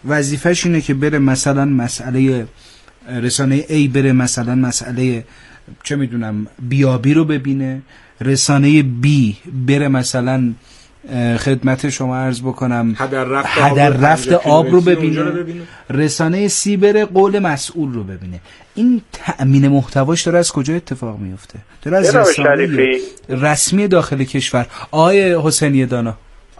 وظیفه‌ش اینه که بره مثلا مسئله رسانه A بره مثلا مسئله چه میدونم بیابی رو ببینه، رسانه B بره مثلا خدمت شما عرض بکنم هدر رفت آب رو ببینه، رسانه C بره قول مسئول رو ببینه. این تأمین محتواش داره از کجا اتفاق میفته؟ داره از رسانه رسمی داخل کشور. آقای حسینی دانا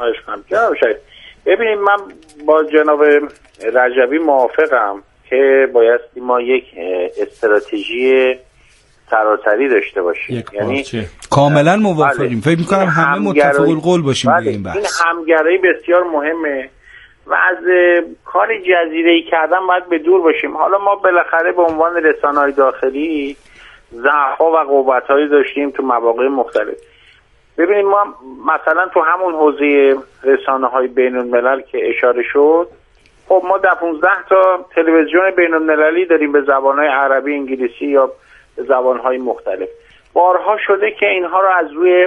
ببینید، من با جناب رجبی موافقم که باید ما یک استراتژی سراسری داشته باشیم. یعنی کاملا موافقیم. فکر می‌کنم همه متفق القول باشیم روی این بحث. این همگرایی بسیار مهمه و از کار جزیره‌ای کردن باید به دور باشیم. حالا ما بالاخره به عنوان رسانه‌های داخلی ضعف‌ها و قوت‌هایی داشتیم تو مواقع مختلف. ببینید، ما مثلا تو همون حوزه رسانه‌های بین‌الملل که اشاره شد، خب ما 15 تا تلویزیون بین‌المللی داریم به زبان‌های عربی، انگلیسی یا به زبان‌های مختلف. بارها شده که اینها رو از روی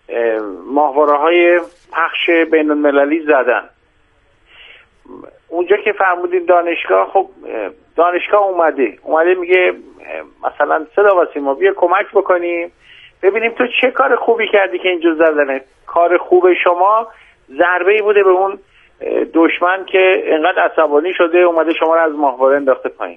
ماهواره‌های پخش بین‌المللی زدن. اونجا که فرمودید دانشگاه، خب دانشگاه اومده میگه مثلا صدا و سیما بیا کمک بکنیم ببینیم تو چه کار خوبی کردی که اینجا زدنه. کار خوب شما ضربه‌ای بوده به اون دشمن که انقدر عصبانی شده اومده شما رو از ماهواره انداخته پایین.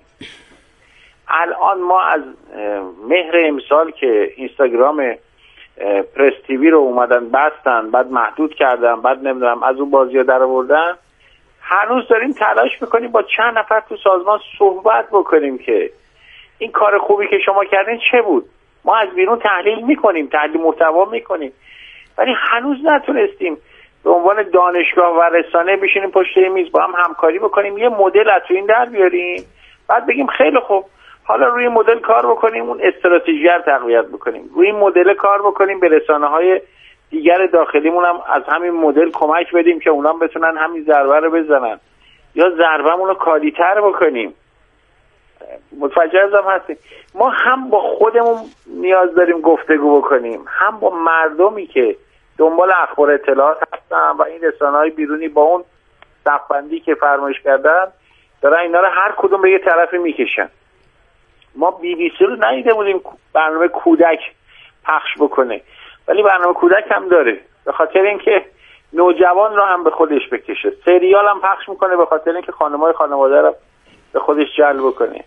الان ما از مهر امسال که اینستاگرام پرس تیوی رو اومدن بستن، بعد محدود کردن، بعد نمیدونم از اون بازی‌ها در آوردن، هنوز داریم تلاش میکنیم با چند نفر تو سازمان صحبت بکنیم که این کار خوبی که شما کردین چه بود. ما از بیرون تحلیل میکنیم، تحلیل محتوا میکنیم، ولی هنوز نتونستیم به عنوان دانشگاه و رسانه بشینیم پشت میز با هم همکاری بکنیم، یه مدل از تو این در بیاریم، بعد بگیم خیلی خوب حالا روی مدل کار بکنیم، اون استراتژی رو تقویت بکنیم، روی این مدل کار بکنیم، به رسانه‌های دیگر داخلیمون هم از همین مدل کمک بدیم که اونا بتونن همین ضربه رو بزنن یا ضربه‌مون رو کالی‌تر بکنیم. متوجه هستیم؟ ما هم با خودمون نیاز داریم گفتگو بکنیم، هم با مردمی که دنبال اخبار اطلاعات هستن و این رسانه‌های بیرونی با اون صف‌بندی که فرمایش کردن دارن اینا رو هر کدوم به یه طرفی میکشن. ما BBC رو ندیده بودیم برنامه کودک پخش بکنه، ولی برنامه کودک هم داره به خاطر اینکه نوجوان رو هم به خودش بکشه. سریال هم پخش میکنه به خاطر اینکه خانم‌های خانواده رو به خودش جلب بکنه.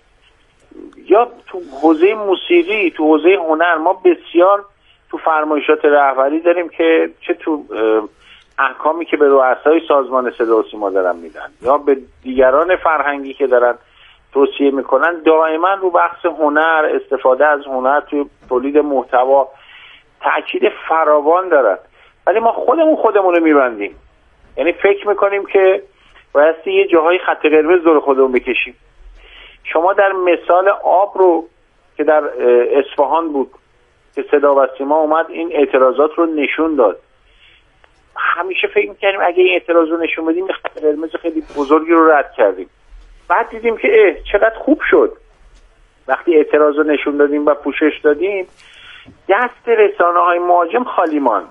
یا تو حوزه موسیقی، تو حوزه هنر ما بسیار تو فرمایشات رهبری داریم که چه تو احکامی که به رؤسای سازمان صدا و سیما دارن میدن یا به دیگران فرهنگی که دارن توصیه میکنن، دائما رو بحث هنر، استفاده از هنر تو تولید محتوا تاکید فراوان دارن. ولی ما خودمون رو میبندیم، یعنی فکر میکنیم که باید یه جاهای خط قرمز دور خودمون بکشیم. شما در مثال آب رو که در اصفهان بود که صدا و سیما اومد این اعتراضات رو نشون داد، همیشه فکر میکنیم اگه این اعتراض رو نشون بدیم خط قرمز خیلی بزرگی رو رد کردیم. بعد دیدیم که چقدر خوب شد وقتی اعتراض رو نشون دادیم و پوشش دادیم، دست رسانه‌های مهاجم خالی ماند.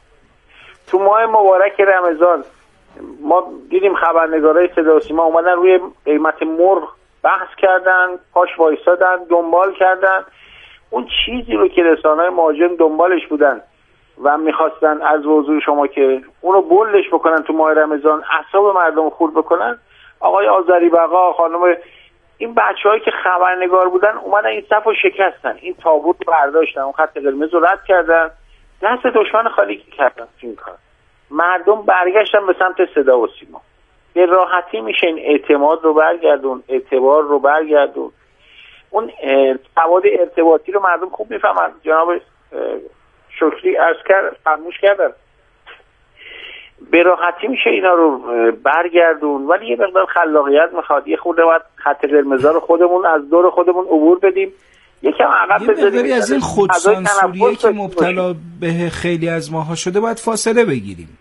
تو ماه مبارک رمضان ما دیدیم خبرنگارای صدا و سیما اومدن روی قیمت مرغ بحث کردن، پاش وایسادن، دنبال کردن اون چیزی رو که رسانه‌های مهاجم دنبالش بودن و میخواستن از حضور شما که اونو بولش بکنن تو ماه رمضان، اعصاب مردم خورد بکنن. آقای آذری بقا، خانم، این بچه‌هایی که خبرنگار بودن اومدن این صفو شکستن، این تابوت رو برداشتن، اون خط قرمز رو رد کردن، دست دشمن خالی کردن. این کار مردم برگشتن به سمت صدا و سیما. به راحتی میشه این اعتماد رو برگردون، اعتبار رو برگردون. اون سواد ارتباطی رو مردم خوب میفهمن. جناب شکری عرض کرد، فرموش کردن، به راحتی میشه اینا رو برگردون، ولی یه مقدار خلاقیت میخواد. یه خورده باید خط قرمزا رو خودمون از دور خودمون عبور بدیم، یکم عقب بزنیم. یه از این خودسانسوریه که مبتلا به خیلی از ماها شده باید فاصله بگیریم.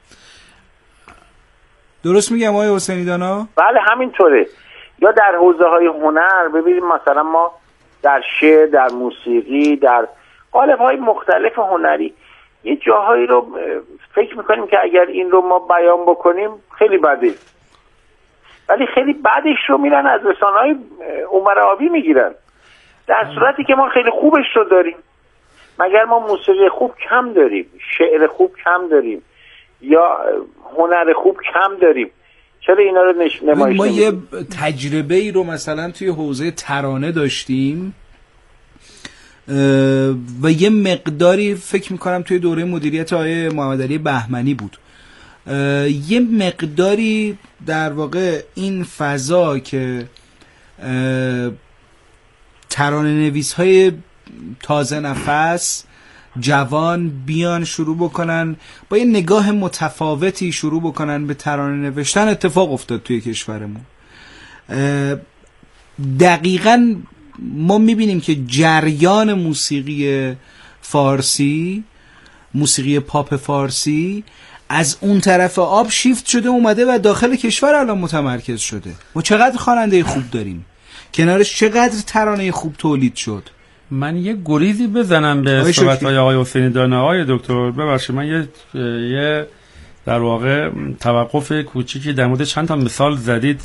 درست میگم آقای حسینی دانا؟ بله همینطوره. یا در حوزه های هنر ببینیم، مثلا ما در شعر، در موسیقی، در قالب های مختلف هنری یه جاهایی رو فکر میکنیم که اگر این رو ما بیان بکنیم خیلی بده. ولی خیلی بعدش رو میرن از رسانه‌های اونور آبی میگیرن، در صورتی که ما خیلی خوبش رو داریم. مگر ما موسیقی خوب کم داریم، شعر خوب کم داریم، یا هنر خوب کم داریم؟ چرا اینا رو نمایش ما نمیدیم؟ یه تجربه ای رو مثلا توی حوزه ترانه داشتیم و یه مقداری فکر میکنم توی دوره مدیریت آقای محمد علی بهمنی بود، یه مقداری در واقع این فضا که ترانه نویس های تازه نفس جوان بیان شروع بکنن با یه نگاه متفاوتی شروع بکنن به ترانه نوشتن اتفاق افتاد توی کشورمون. دقیقاً ما میبینیم که جریان موسیقی فارسی، موسیقی پاپ فارسی از اون طرف آب شیفت شده اومده و داخل کشور الان متمرکز شده. ما چقدر خواننده خوب داریم، کنارش چقدر ترانه خوب تولید شد. من یه گریزی بزنم به صحبت‌های آقای حسینی دانه. آقای دکتر ببخشید، من یه در واقع توقف کوچیکی در مورد چند تا مثال زدید.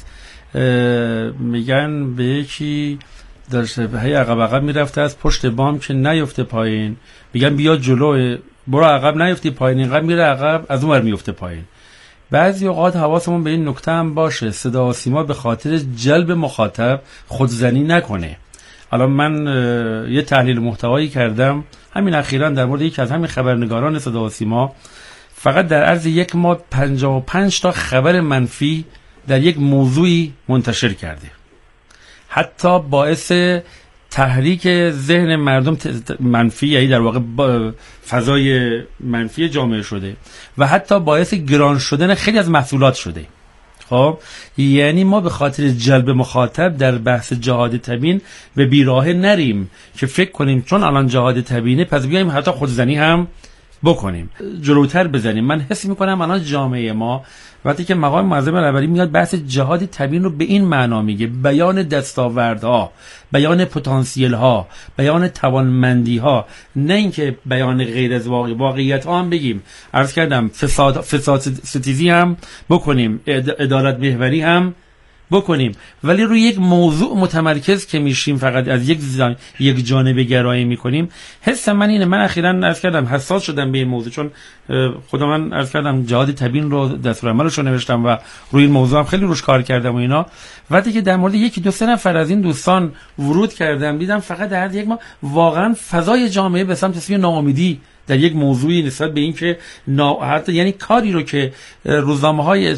میگن به یکی داشته هی عقب میرفته از پشت بام که نیفته پایین، میگن بیا جلو برو عقب نیفتی پایین، اینقدر میره عقب از اون ور میفته پایین. بعضی اوقات حواسمون به این نکته هم باشه صدا و سیما به خاطر جلب مخاطب خودزنی نکنه. الان من یه تحلیل محتوایی کردم همین اخیراً در مورد یکی از همین خبرنگاران صدا و سیما، فقط در عرض یک ماه 55 تا خبر منفی در یک موضوعی منتشر کرده، حتی باعث تحریک ذهن مردم منفی، یعنی در واقع فضای منفی جامعه شده و حتی باعث گران شدن خیلی از محصولات شده. خب یعنی ما به خاطر جلب مخاطب در بحث جهاد تبیین به بیراهه نریم که فکر کنیم چون الان جهاد تبیینه پس بیایم حتی خودزنی هم بکنیم، جلوتر بزنیم. من حس میکنم الان جامعه ما وقتی که مقام معظم رهبری میاد بحث جهاد تبیین رو به این معنا میگه، بیان دستاوردها، بیان پتانسیل ها، بیان توانمندی ها، نه اینکه بیان غیر از واقعیت ها هم بگیم. عرض کردم فساد ستیزی هم بکنیم، عدالت محوری هم بکنیم، ولی روی یک موضوع متمرکز که میشیم فقط از یک جانبه گرایی میکنیم. حس من اینه، من اخیراً عرض کردم حساس شدم به این موضوع، چون خودم من عرض کردم جهاد تبیین رو دستورالعملش رو نوشتم و روی این موضوع هم خیلی روش کار کردم و اینا. وقتی که در مورد یکی دو سه نفر از این دوستان ورود کردم دیدم فقط در یک ما واقعا فضای جامعه به سمت سوی ناامیدی در یک موضوعی نسبت به این که حتی یعنی کاری رو که روزنامه‌های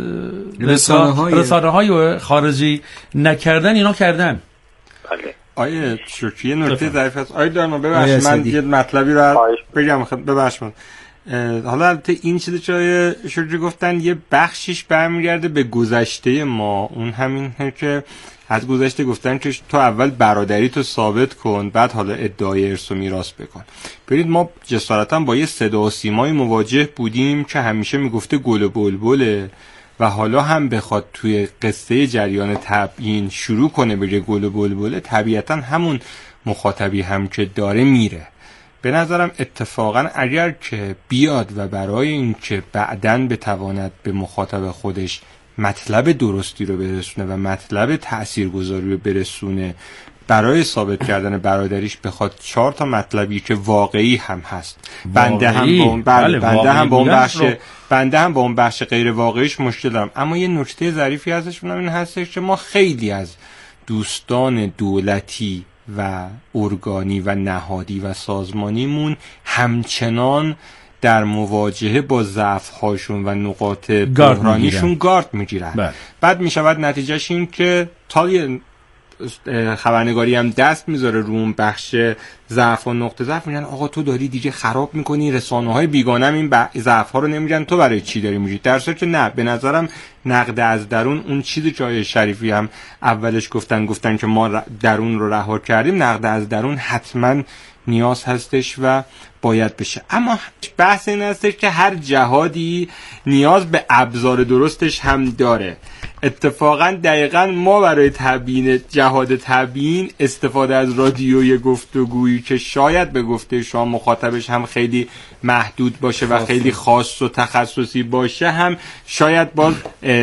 رسانه‌های خارجی نکردن اینا کردن. بله. آیه شوکی نکته ظریف است. آیه دارم ببخشید من یه مطلبی رو بگم ببخشید. حالا البته این چیزی که آیه شوکی گفتن یه بخشش برمیگرده به گذشته ما، اون همین که از گذشته گفتن که تو اول برادری تو ثابت کن بعد حالا ادعای ارث و میراث بکن. برید ما جسارتا با یه صدا و سیمای مواجه بودیم که همیشه میگفته گل و بلبله و حالا هم بخواد توی قصه جریان تبیین شروع کنه بگه گل و بلبله، طبیعتا همون مخاطبی هم که داره میره. به نظرم اتفاقا اگر که بیاد و برای این که بعداً بتواند به مخاطب خودش مطلب درستی رو برسونه و مطلب تاثیرگذاری رو برسونه، برای ثابت کردن برادریش بخواد 4 تا مطلبی که واقعی هم هست، بنده هم با اون بخش غیر واقعیش مشکل دارم. اما یه نکته ظریفی ازش این هستش که ما خیلی از دوستان دولتی و ارگانی و نهادی و سازمانیمون همچنان در مواجهه با ضعف‌هاشون و نقاط بحرانیشون گارد میگیرن. بعد میشود نتیجهش این که تا یه خبرنگاری هم دست میذاره رو اون بخش ضعف و نقطه ضعف، میگن آقا تو داری دیگه خراب میکنی، رسانه‌های بیگانه هم این ضعف‌ها رو نمیگن، تو برای چی داری میگی؟ در صورتی که نه، به نظرم نقد از درون، اون چیزی که آقای شریفی هم اولش گفتن که ما درون رو رها کردیم، نقد از درون حتما نیاز هستش و باید بشه. اما بحث این هستش که هر جهادی نیاز به ابزار درستش هم داره. اتفاقا دقیقا ما برای تبیین جهاد تبیین استفاده از رادیوی گفتگویی که شاید به گفته شما مخاطبش هم خیلی محدود باشه و خیلی خاص و تخصصی باشه هم شاید باز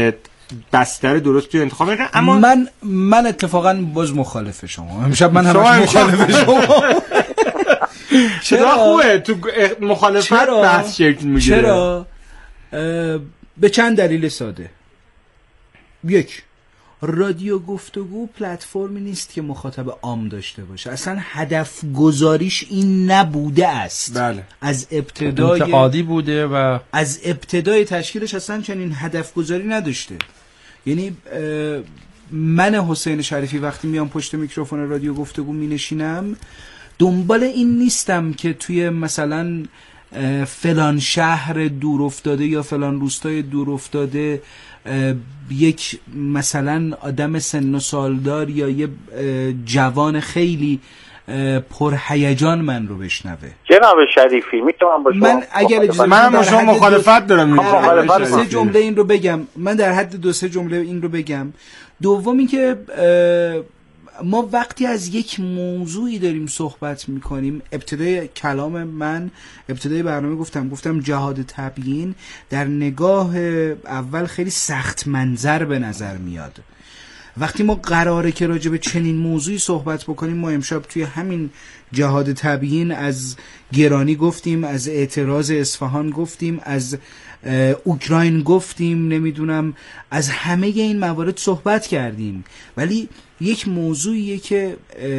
بستر درست رو انتخاب میکنن. اما من اتفاقا باز مخالف شما امشب من همش مخالف شما. چرا خوبه تو مخالفت بحث شکل میگیره؟ چرا؟ به چند دلیل ساده. یک، رادیو گفتگو پلتفرمی نیست که مخاطب عام داشته باشه، اصلا هدف گذاریش این نبوده است. بله. از ابتدای انتقادی بوده و از ابتدای تشکیلش اصلا چنین هدف گذاری نداشته. یعنی من حسین شریفی وقتی میام پشت میکروفون رادیو گفتگو مینشینم دنبال این نیستم که توی مثلا فلان شهر دور افتاده یا فلان روستای دور افتاده یک مثلا آدم سن و سالدار یا یه جوان خیلی پرهیجان من رو بشنوه. جناب شریفی میتونم با شما من اگر من با شما مخالفت دارم. سه جمله این رو بگم، من در حد 2-3 جمله این رو بگم. دومی که ما وقتی از یک موضوعی داریم صحبت میکنیم، ابتدای کلام من، ابتدای برنامه گفتم جهاد تبیین در نگاه اول خیلی سخت منظر به نظر میاد. وقتی ما قراره که راجع به چنین موضوعی صحبت بکنیم، ما امشب توی همین جهاد تبیین از گرانی گفتیم، از اعتراض اصفهان گفتیم، از اوکراین گفتیم، نمیدونم از همه این موارد صحبت کردیم، ولی یک موضوعیه که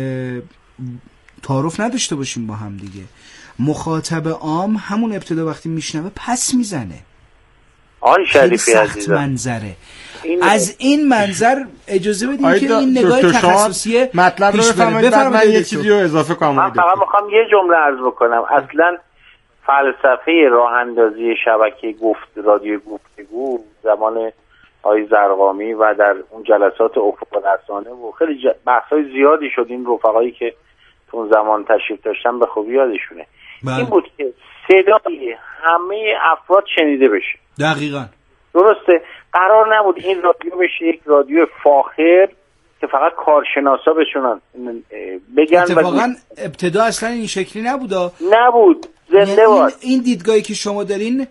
تعارف نداشته باشیم با هم دیگه. مخاطب عام همون ابتدا وقتی میشنوه پس میزنه. آن شریفی عزیزم منظره. از این منظر اجازه بدیم که این نگاه تخصصیه مطلب رو بفرمایید، من یه چیزی رو اضافه کنم. من فقط میخوام یه جمله عرض بکنم. اصلا فلسفه راه اندازی شبکه رادیو گفتگو زمان آقای زرقامی و در اون جلسات افق رسانه و خیلی بحث‌های زیادی شد، این رفقایی که تو اون زمان تشریف داشتن به خوبی یادشونه. این بود که صدای همه افراد شنیده بشه. دقیقاً درسته. قرار نبود این رادیو بشه یک رادیو فاخر که فقط کارشناسا بشونن بگن. اتفاقا ابتدا اصلا این شکلی نبود. زنده باد. این دیدگاهی که شما دارین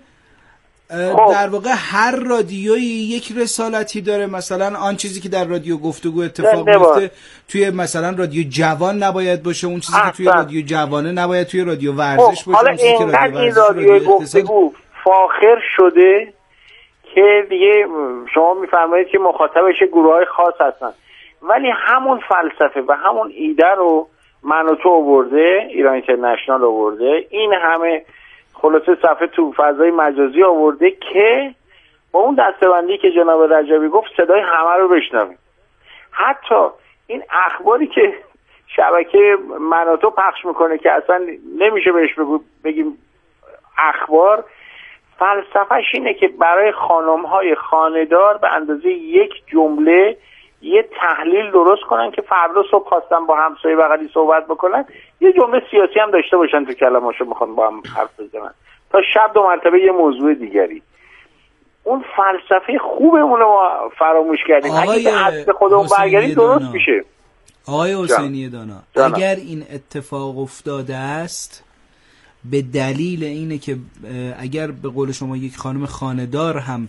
در واقع هر رادیویی یک رسالتی داره. مثلا آن چیزی که در رادیو گفتگو اتفاق میفته توی مثلا رادیو جوان نباید باشه، اون چیزی که توی رادیو جوانه نباید توی رادیو ورزش باشه. حالا اینقدر این رادیو گفتگو فاخر شده که دیگه شما میفرمایید که مخاطبش گروه‌های خاص هستن، ولی همون فلسفه و همون ایده رو من و تو آورده، ایران اینترنشنال آورده، این همه خلاصه صفحه تو فضای مجازی آورده که با اون دسته‌بندی که جناب رجبی گفت صدای همه رو بشنویم. حتی این اخباری که شبکه من و تو پخش میکنه که اصلا نمیشه بهش بگیم اخبار، فلسفه‌اش اینه که برای خانم‌های خانه‌دار به اندازه یک جمله یه تحلیل درست کنن که فردا صبح خواستن با همسایه بغلی صحبت بکنن یه جمله سیاسی هم داشته باشن تو کلماشو میخوان با هم حرف بزنن، تا شب 2 مرتبه یه موضوع دیگری. اون فلسفه خوبمون رو فراموش کردیم. اگه اصل خودمون برگردیم درست میشه. آقای حسینی دانا، اگر این اتفاق افتاده است به دلیل اینه که اگر به قول شما یک خانم خانه‌دار هم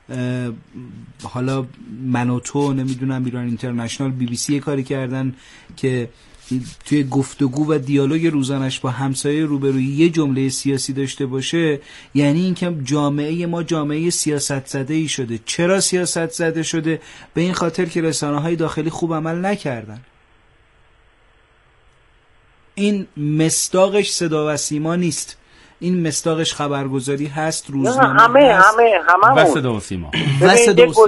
حالا من و تو نمیدونم ایران اینترنشنال BBC کاری کردن که توی گفتگو و دیالوگ روزانش با همسایه روبروی یه جمله سیاسی داشته باشه، یعنی اینکه جامعه ما جامعه سیاست زده ای شده. چرا سیاست زده شده؟ به این خاطر که رسانه‌های داخلی خوب عمل نکردن. این مصداقش صدا و سیما نیست، این مصداقش خبرگزاری هست، روزنامه هست و صدا و سیما. و صدا و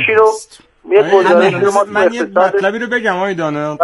سیما. من یه مطلبی رو بگم آقای دانا.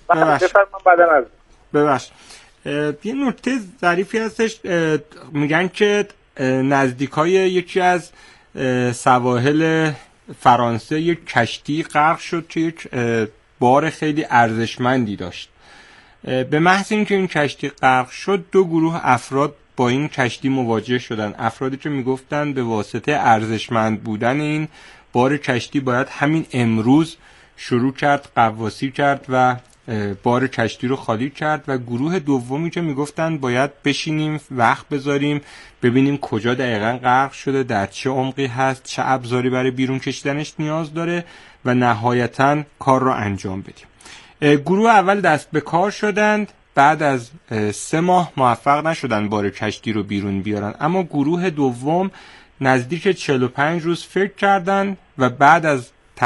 ببخش. یه نکته ظریفی هستش، میگن که نزدیکای یکی از سواحل فرانسه یک کشتی غرق شد که یک بار خیلی ارزشمندی داشت. به محض اینکه این کشتی غرق شد 2 گروه افراد با این کشتی مواجه شدن. افرادی که میگفتن به واسطه ارزشمند بودن این بار کشتی باید همین امروز شروع کرد، غواصی کرد و بار کشتی رو خالی کرد و گروه دومی که میگفتن باید بشینیم وقت بذاریم ببینیم کجا دقیقاً غرق شده، در چه عمقی هست، چه ابزاری برای بیرون کشیدنش نیاز داره و نهایتاً کار رو انجام بدیم. گروه اول دست به کار شدند. بعد از 3 ماه موفق نشدن بار کشتی رو بیرون بیارن، اما گروه دوم نزدیک 45 روز فکر کردن و بعد از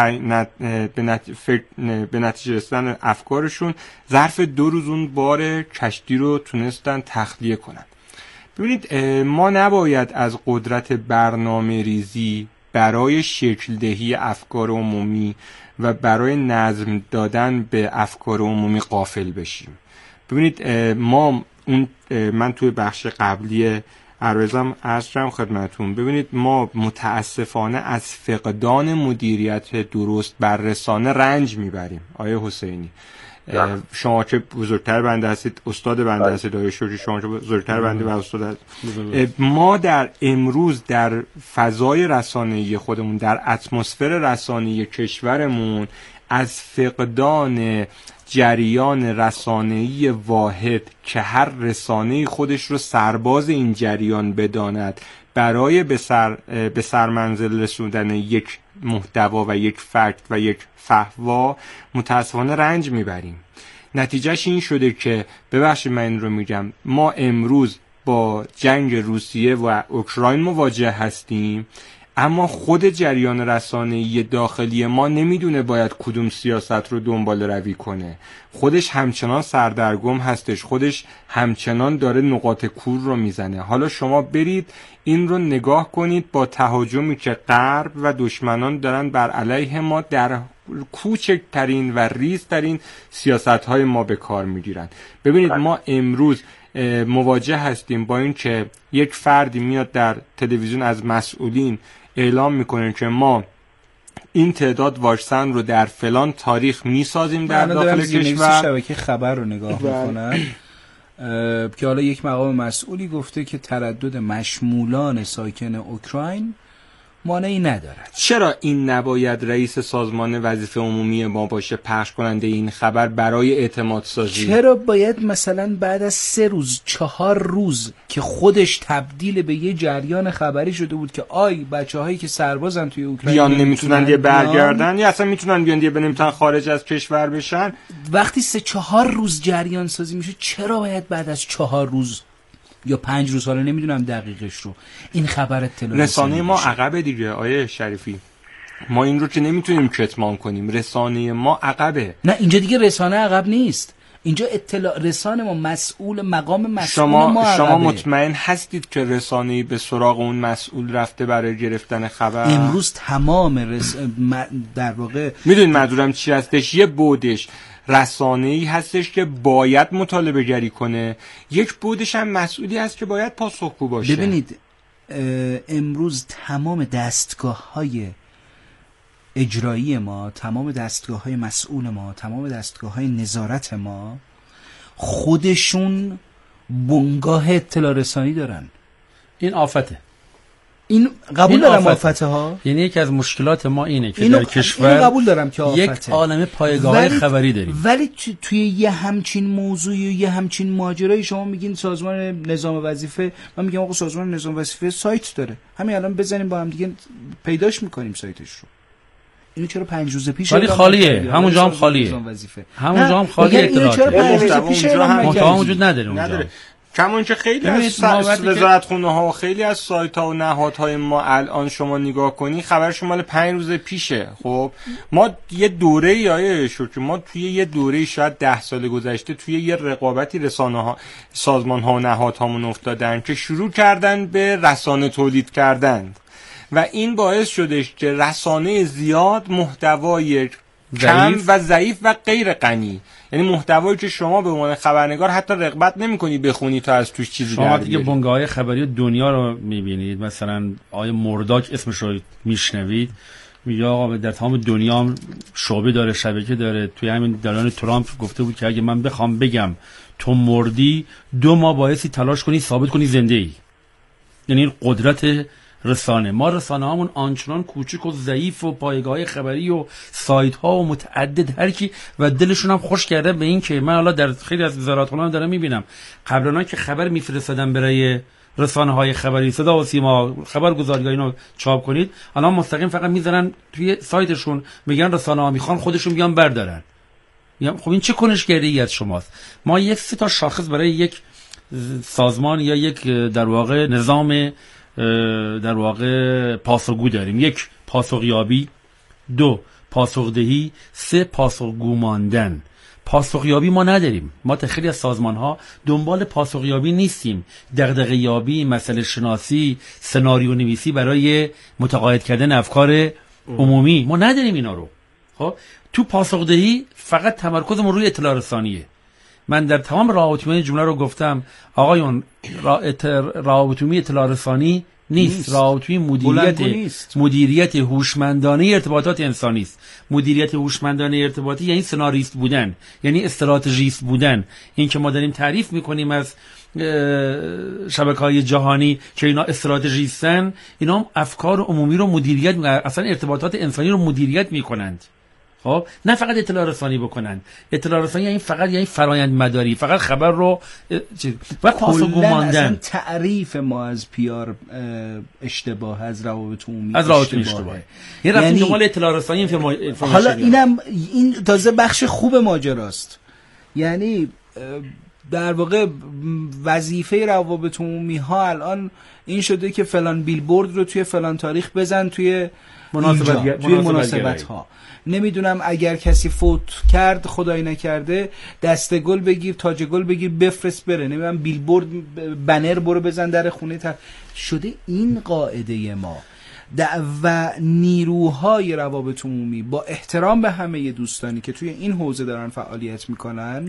به نتیجه رسیدن افکارشون ظرف 2 روز اون بار کشتی رو تونستن تخلیه کنن. ببینید ما نباید از قدرت برنامه ریزی برای شکل دهی افکار عمومی و برای نظم دادن به افکار عمومی غافل بشیم. ببینید من توی بخش قبلی عرضم عرض کردم خدمتون، ببینید ما متاسفانه از فقدان مدیریت درست بر رسانه رنج میبریم. آیه حسینی شما که بزرگتر بنده هستید، استاد بنده هستید، آیه شوری شما که بزرگتر بنده و استاد هستید، ما در امروز در فضای رسانه‌ای خودمون، در اتمسفر رسانه‌ای کشورمون از فقدان جریان رسانه‌ای واحد که هر رسانه‌ای خودش رو سرباز این جریان بداند برای به سرمنزل رسوندن یک محتوا و یک فکت و یک فحوا متاسفانه رنج میبریم. نتیجهش این شده که ببخشید من این رو میگم، ما امروز با جنگ روسیه و اوکراین مواجه هستیم، اما خود جریان رسانه‌ای داخلی ما نمیدونه باید کدوم سیاست رو دنبال روی کنه. خودش همچنان سردرگم هستش، خودش همچنان داره نقاط کور رو میزنه. حالا شما برید این رو نگاه کنید با تهاجمی که غرب و دشمنان دارن بر علیه ما در کوچکترین و ریزترین سیاست‌های ما به کار میگیرن. ببینید ما امروز مواجه هستیم با این که یک فردی میاد در تلویزیون از مسئولین اعلام میکنه که ما این تعداد واکسن رو در فلان تاریخ میسازیم در داخل کشور. شبکه خبر رو نگاه میکنن که حالا یک مقام مسئولی گفته که تردد مشمولان ساکن اوکراین مانعی ندارد. چرا این نباید رئیس سازمان وظیفه عمومی ما باشه پخش کننده این خبر برای اعتماد سازی؟ چرا باید مثلا بعد از 3 روز 4 روز که خودش تبدیل به یه جریان خبری شده بود که بچه‌هایی که سربازن توی اوکراین بیان نمیتونن دیگه برگردن یا اصلا میتونن بیان دیگه نمیتونن خارج از کشور بشن، وقتی 3-4 روز جریان سازی میشه چرا باید بعد از 4 روز یا 5 روز، حالا نمیدونم دقیقش رو، این خبر اطلاع رسانه ما عقبه دیگه آیه شریفی؟ ما این رو که نمیتونیم کتمان کنیم، رسانه ما عقبه. نه اینجا دیگه رسانه عقب نیست، اینجا اطلاع رسانه ما مقام مسئول ما عقبه. شما مطمئن هستید که رسانه‌ای به سراغ اون مسئول رفته برای گرفتن خبر؟ امروز تمام در واقع میدونید منظورم چی هستش؟ یه بودش رسانه‌ای هستش که باید مطالبه گری کنه، یک بودش هم مسئولی هست که باید پاسخگو باشه. ببینید امروز تمام دستگاه‌های اجرایی ما، تمام دستگاه‌های مسئول ما، تمام دستگاه‌های نظارت ما خودشون بنگاه اطلاع رسانی دارن. این آفته. این قبول دارم آفته ها، یعنی یکی از مشکلات ما اینه که در کشور قبول دارم که آفته، یک عالمه پایگاه خبری داریم، ولی توی یه همچین موضوعی و یه همچین ماجرایی شما میگین سازمان نظام وظیفه، من میگم آقا سازمان نظام وظیفه سایت داره، همین الان بزنیم با هم دیگه پیداش میکنیم سایتش رو. اینو چرا 5 روز پیش ولی خالیه، همونجا هم خالیه، همونجا هم خالی اطلاعات وجود نداره. کمون که خیلی از وزارتخونه ها و خیلی از سایت ها و نهادهای ما الان شما نگاه کنی خبرش مال 5 روز پیشه. خب ما یه دوره ما توی یه دوره شاید 10 سال گذشته توی یه رقابتی رسانه ها، سازمان ها و نهادهامون افتادن که شروع کردن به رسانه تولید کردن و این باعث شده که رسانه زیاد محتوای کم و ضعیف و غیر غنی، یعنی محتوایی که شما به عنوان خبرنگار حتی رغبت نمی‌کنی بخونی تا از توش چیزی در بیاری. شما دیگه بنگاه‌های خبری دنیا رو می‌بینید، مثلا آیه مرداک اسمش رو میشنوید، میگه آقا در تمام دنیا هم شعبه داره، شبکه داره. توی همین دوران ترامپ گفته بود که اگه من بخوام بگم تو مردی 2 ماه بایستی تلاش کنی ثابت کنی زنده ای. یعنی قدرت رسانه. ما رسانه هامون آنچنان کوچک و ضعیف و پایگاه خبری و سایت ها و متعدد هر کی و دلشون هم خوش کرده به این که من حالا در خیلی از وزارتخونه دارم میبینم قبلا که خبر میفرستادن برای رسانه های خبری، صدا و سیما، خبرگزاری‌ها اینو چاپ کنید، الان مستقیم فقط میذارن توی سایتشون، میگن رسانه ها میخوان خودشون بیان بردارن. خب این چه کنشگری از شماست؟ ما یک سه تا شاخص برای یک سازمان یا یک در واقع نظام در واقع پاسخگو داریم. یک، پاسخیابی. دو، پاسخدهی. سه، پاسخگو ماندن. پاسخیابی ما نداریم. ما تا خیلی از سازمان‌ها دنبال پاسخیابی نیستیم. دغدغه یابی، مسئله شناسی، سناریو نویسی برای متقاعد کردن افکار عمومی ما نداریم اینا رو. خب تو پاسخدهی فقط تمرکزمون روی اطلاع رسانیه. من در تمام راهاتومی جمله رو گفتم آقایون، راهاتومی اطلاع رسانی نیست. راهاتومی مدیریت هوشمندانه ارتباطات انسانی است. مدیریت هوشمندانه ارتباطی یعنی سناریست بودن، یعنی استراتژیست بودن. این که ما داریم تعریف میکنیم از شبکه‌های جهانی که اینا استراتژیستن، اینا افکار عمومی رو مدیریت میکنن، اصلا ارتباطات انسانی رو مدیریت میکنند. خب نه فقط اطلاع رسانی بکنن. اطلاع رسانی یعنی فقط یعنی فرآیند مداری، فقط خبر رو و پاسخگو ماندن. تعریف ما از پیار اشتباه، از روابط عمومی اشتباه. یعنی دنبال اطلاع رسانی حالا این تازه بخش خوب ماجراست. یعنی در واقع وظیفه روابط عمومی ها الان این شده که فلان بیلبورد رو توی فلان تاریخ بزن توی مناسبت ها. نمیدونم اگر کسی فوت کرد، خدای نکرده، دسته گل بگیر، تاج گل بگیر، بفرست بره. نمیدونم بیلبورد، بنر برو بزن در خونه شده این قاعده ما. و نیروهای روابط عمومی با احترام به همه دوستانی که توی این حوزه دارن فعالیت میکنن،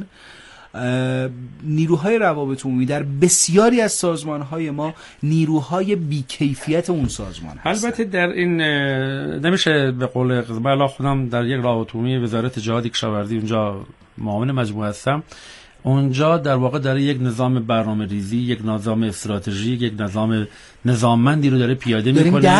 نیروهای روابط عمومی در بسیاری از سازمان‌های ما نیروهای بی‌کیفیت اون سازمان هستن. البته در این نمیشه به قول بالا خودم در یک روابط عمومی وزارت جهاد کشاورزی اونجا معاون مجموعه هستم. اونجا در واقع داره یک نظام برنامه‌ریزی، یک نظام استراتژی، یک نظاممندی رو داره پیاده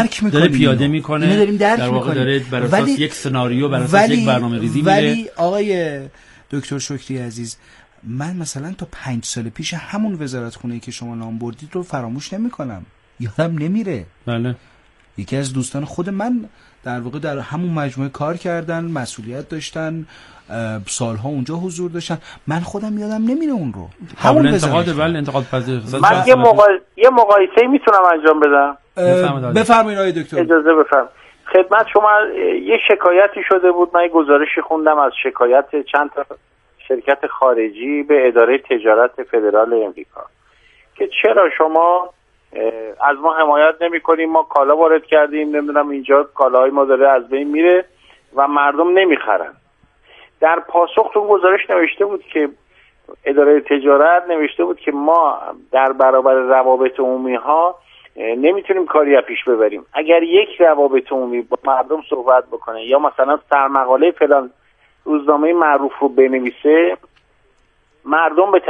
میکنه. در واقع داره بر اساس یک سناریو، بر اساس یک برنامه‌ریزی میره. ولی آقای دکتر شکری عزیز، من مثلا تا 5 سال پیش همون وزارتخونه‌ای که شما نام بردید رو فراموش نمی‌کنم، یادم نمیره. بله. یکی از دوستان خود من در واقع در همون مجموعه کار کردن، مسئولیت داشتن، سالها اونجا حضور داشتن. من خودم یادم نمیره اون رو. همون انتقاد پذیر. من یه مقایسه‌ای میتونم انجام بدم. بفرمایید آقای دکتر. اجازه بفرمایید. خدمت شما یه شکایتی شده بود، من یه گزارشی خوندم از شکایت چند تا شرکت خارجی به اداره تجارت فدرال امریکا که چرا شما از ما حمایت نمی‌کنیم، ما کالا وارد کردیم، نمیدونم اینجا کالاهای ما داره از بین میره و مردم نمیخرن. در پاسخ تو گزارش نوشته بود که اداره تجارت نوشته بود که ما در برابر روابط عمومی ها نمیتونیم کاری پیش ببریم. اگر یک روابط عمومی با مردم صحبت بکنه یا مثلا سرمقاله فلان روزنامه معروف رو بنویسه، مردم به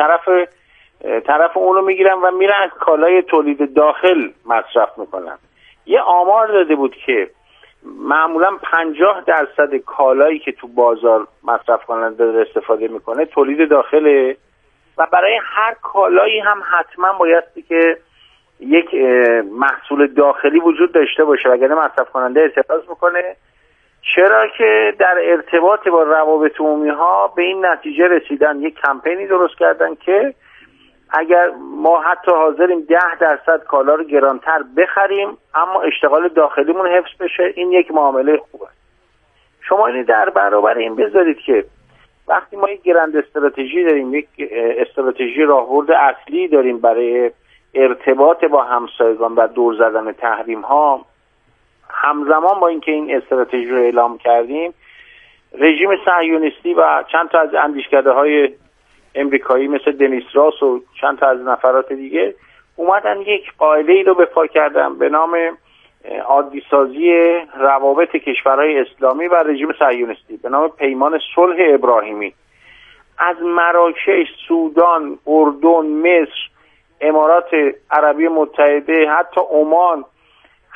طرف اون رو میگیرن و میرن کالای تولید داخل مصرف میکنن. یه آمار داده بود که معمولا 50% کالایی که تو بازار مصرف کننده داره استفاده میکنه تولید داخله و برای هر کالایی هم حتما بایستی که یک محصول داخلی وجود داشته باشه، وگرنه مصرف کننده اعتراض میکنه. چرا که در ارتباط با روابط عمومی ها به این نتیجه رسیدن، یک کمپینی درست کردن که اگر ما حتی حاضریم 10% کالا رو گرانتر بخریم اما اشتغال داخلیمون حفظ بشه، این یک معامله خوبه. شما اینی در برابر این بذارید که وقتی ما یک گرند استراتژی داریم، یک استراتژی راهبرد اصلی داریم برای ارتباط با همسایگان و دور زدن تحریم ها، همزمان با اینکه این استراتژی رو اعلام کردیم، رژیم صهیونیستی و چند تا از اندیشکده‌های امریکایی مثل دنیس راس و چند تا از نفرات دیگه اومدن یک قاعده‌ای رو به پا کردن به نام عادی سازی روابط کشورهای اسلامی و رژیم صهیونیستی به نام پیمان صلح ابراهیمی. از مراکش، سودان، اردن، مصر، امارات عربی متحده، حتی عمان،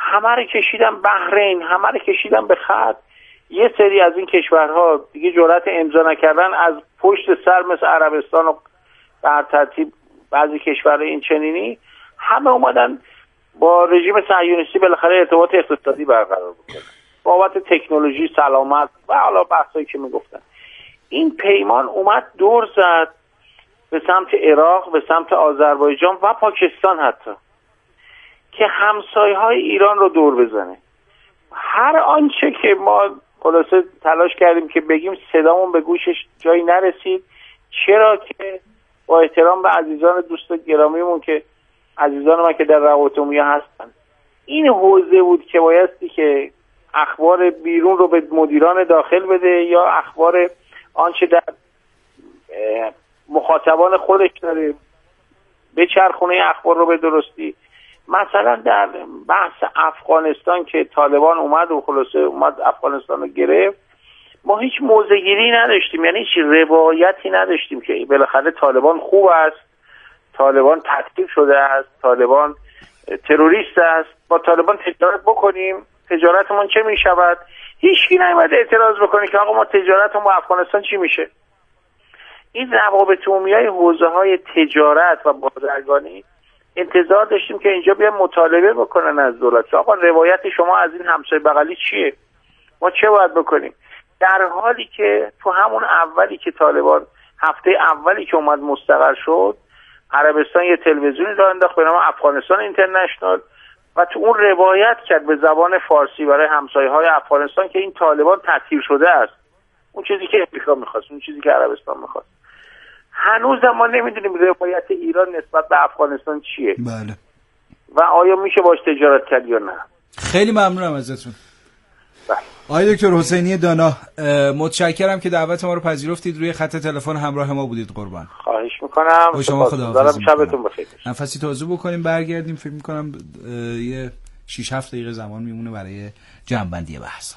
همه رو کشیدن بحرین، همه رو کشیدن به خط. یه سری از این کشورها دیگه جرأت امضا نکردن، از پشت سر مثل عربستان و بر ترتیب بعضی کشورهای این چنینی همه اومدن با رژیم صهیونیستی بالاخره ارتباط اقتصادی برقرار بکنن بابت تکنولوژی، سلامت و حالا بحثایی که میگفتن. این پیمان اومد دور زد به سمت عراق، به سمت آذربایجان و پاکستان حتی، که همسایه‌های ایران رو دور بزنه. هر آنچه که ما خلاصه تلاش کردیم که بگیم صدامون به گوشش جایی نرسید. چرا که با احترام به عزیزان دوست گرامیمون که عزیزان من که در روابط عمومی هستن، این حوزه بود که بایستی که اخبار بیرون رو به مدیران داخل بده یا اخبار آنچه در مخاطبان خودش داره به چرخونه اخبار رو به درستی. مثلا در بحث افغانستان که طالبان اومد و خلاصه اومد افغانستان رو گرفت، ما هیچ موضع‌گیری نداشتیم، یعنی هیچ روایتی نداشتیم که بالاخره طالبان خوب است، طالبان تکذیب شده است، طالبان تروریست است، با طالبان تجارت بکنیم، تجارتمون چه میشود؟ هیچکی نمیاد اعتراض بکنه که آقا ما تجارتمون با افغانستان چی میشه. این روابط عمومی‌های حوزه‌های تجارت و بازرگانی انتظار داشتیم که اینجا بیان مطالبه بکنن از دولت، آقا روایت شما از این همسایه بغلی چیه؟ ما چه باید بکنیم؟ در حالی که تو همون اولی که طالبان هفته اولی که اومد مستقر شد، عربستان یه تلویزیونی راه انداخت به نام افغانستان اینترنشنال و تو اون روایت کرد به زبان فارسی برای همسایه‌های افغانستان که این طالبان تطهیر شده است، اون چیزی که امریکا می‌خواست، اون چیزی که عربستان می‌خواست. هنوز ما نمیدونیم روایت ایران نسبت به افغانستان چیه. بله. و آیا میشه باش تجارت کرد یا نه. خیلی ممنونم ازتون. بله. آقای دکتر حسینی دانا، متشکرم که دعوت ما رو پذیرفتید، روی خط تلفن همراه ما بودید. قربان. خواهش میکنم. با شما خداحافظی. شبتون بخیر. نفسی توضیح بکنیم برگردیم. فکر میکنم یه 6-7 دقیقه زمان میمونه برای جمع‌بندی بحث.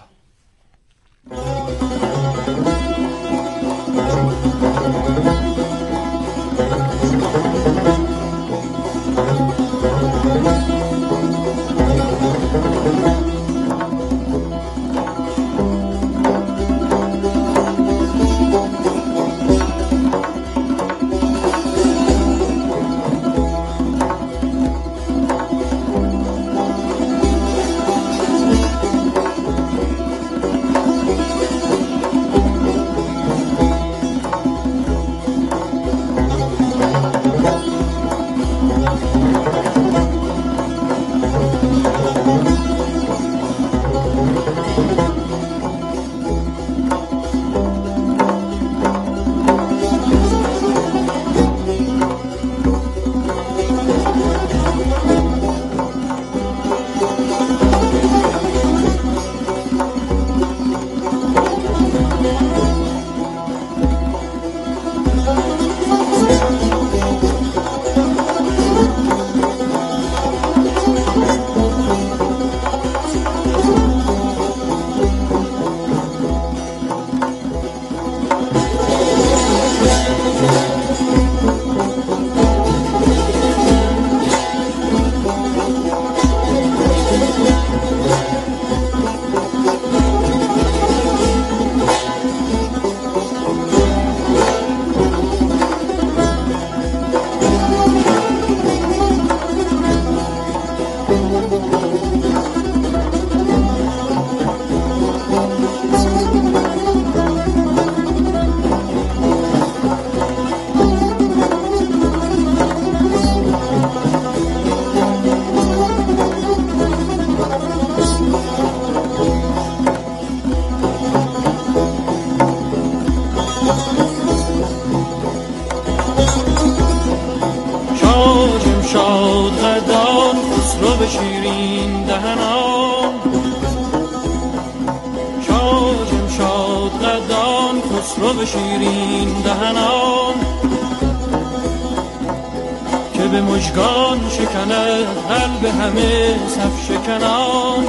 شیرین دهنان که به مژگان شکنه قلب همه صف شکنان،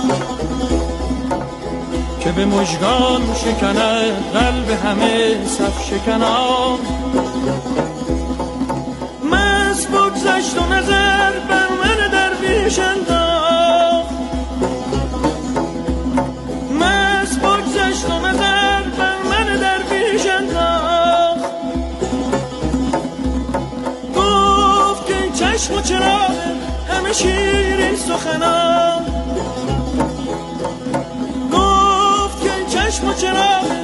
که به مژگان شکنه قلب همه صف شکنان. مست بگذشت و نظر بر من درویش انداخت، همه شیرین سخنان گفت که چشم و چراغ